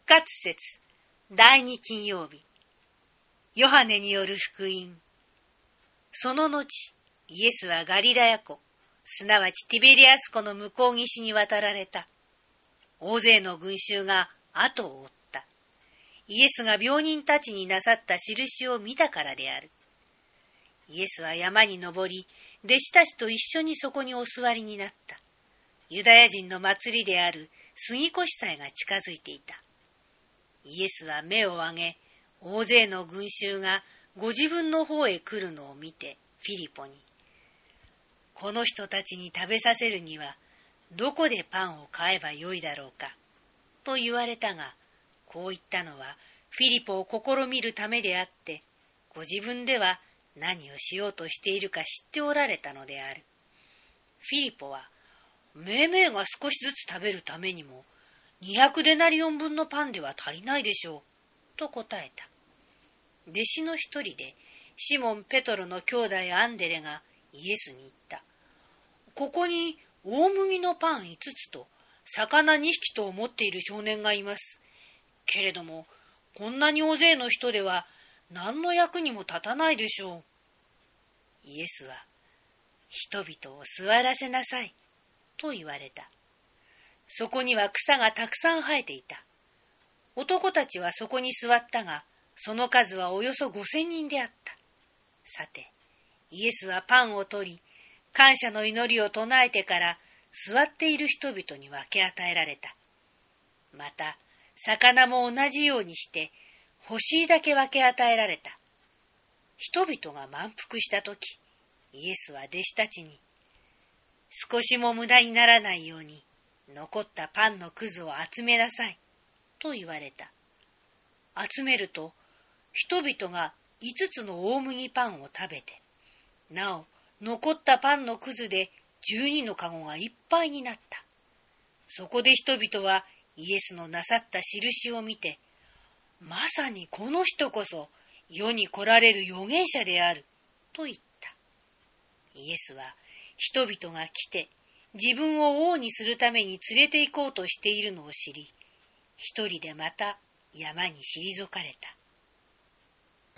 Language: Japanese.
活節第2金曜日、ヨハネによる福音。その後、イエスはガリラヤ湖、すなわちティベリアス湖の向こう岸に渡られた。大勢の群衆が後を追った。イエスが病人たちになさった印を見たからである。イエスは山に登り、弟子たちと一緒にそこにお座りになった。ユダヤ人の祭りである杉越祭が近づいていた。イエスは目を上げ、大勢の群衆がご自分の方へ来るのを見て、フィリポに、この人たちに食べさせるには、どこでパンを買えばよいだろうか、と言われたが、こう言ったのは、フィリポを試みるためであって、ご自分では何をしようとしているか知っておられたのである。フィリポは、めいめいが少しずつ食べるためにも、200デナリオン分のパンでは足りないでしょう、と答えた。弟子の一人で、シモン・ペトロの兄弟アンデレがイエスに言った。ここに大麦のパン5つと魚2匹と持っている少年がいます。けれども、こんなに大勢の人では何の役にも立たないでしょう。イエスは、人々を座らせなさい、と言われた。そこには草がたくさん生えていた。男たちはそこに座ったが、その数はおよそ5000人であった。さて、イエスはパンを取り、感謝の祈りを唱えてから座っている人々に分け与えられた。また、魚も同じようにして欲しいだけ分け与えられた。人々が満腹したとき、イエスは弟子たちに、少しも無駄にならないように、残ったパンのくずを集めなさい、と言われた。集めると、人々が5つの大麦パンを食べて、なお、残ったパンのくずで12のかごがいっぱいになった。そこで人々はイエスのなさった印を見て、まさにこの人こそ世に来られる預言者である、と言った。イエスは人々が来て、自分を王にするために連れて行こうとしているのを知り、一人でまた山に退かれた。